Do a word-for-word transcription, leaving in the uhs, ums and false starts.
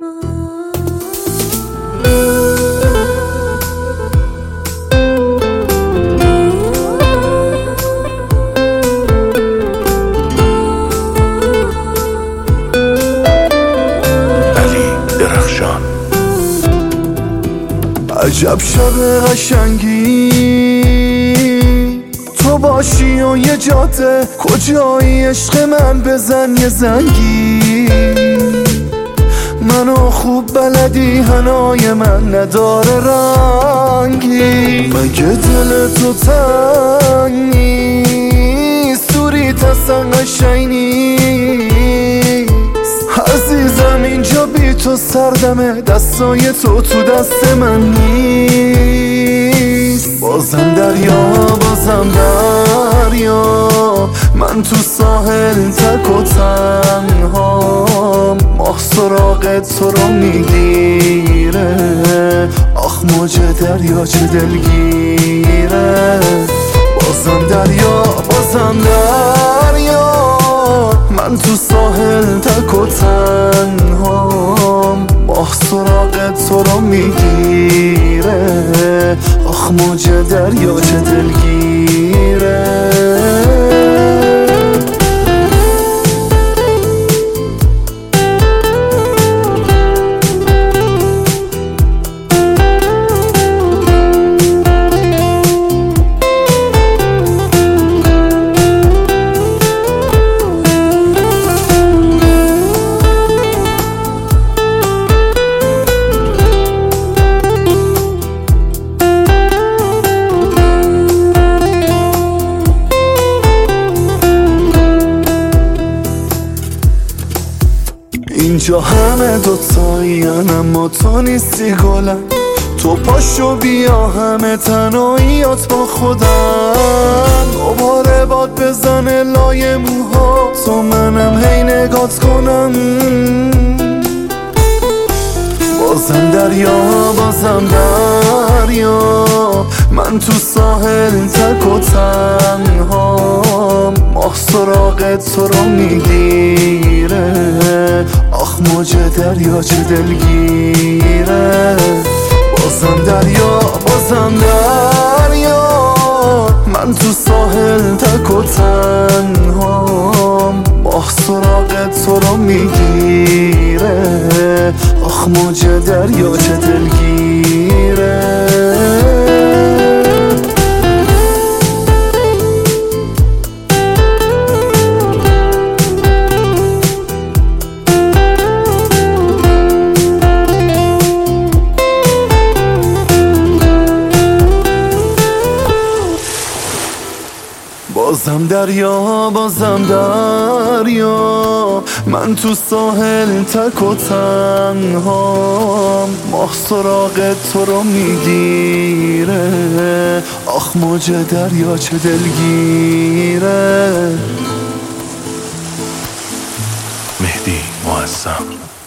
عجب شب قشنگی تو باشی و یه جاده کجایی عشق من بزن یه زنگی منو خوب بلدی هنای من نداره رنگی مگه دل تو تنگ نیست سوریت اصلا قشنگ نیست عزیزم اینجا بی تو سردمه دستای تو تو دست من نیست بازم دریا بازم دریا من تو ساحل تک و تنهام ماه سراغ تو رو میگیره آخ موج دریا چه دلگیره بازم دریا بازم دریا من تو ساحل تک و تنهام ماه سراغ تو رو میگیره آخ موج دریا چه دلگیره اینجا همه دوتایین اما تو نیستی گلم تو پاشو بیا همه تنهاییات با خودم دوباره باد بزنه لای موها تو منم هی نگات کنم بازم دریا بازم دریا من تو ساحل تک و تنهام ماه سراغ تو رو میگیره آخ موج دریا چه دلگیره بازم دریا بازم دریا من تو ساحل تک و تنهام ماه سراغ تو رو میگیره آخ موج دریا چه دلگیره بازم دریا بازم دریا من تو ساحل تک و تنهام ماه سراغ تو رو میگیره آخ موج دریا چه دلگیره مهدی معظم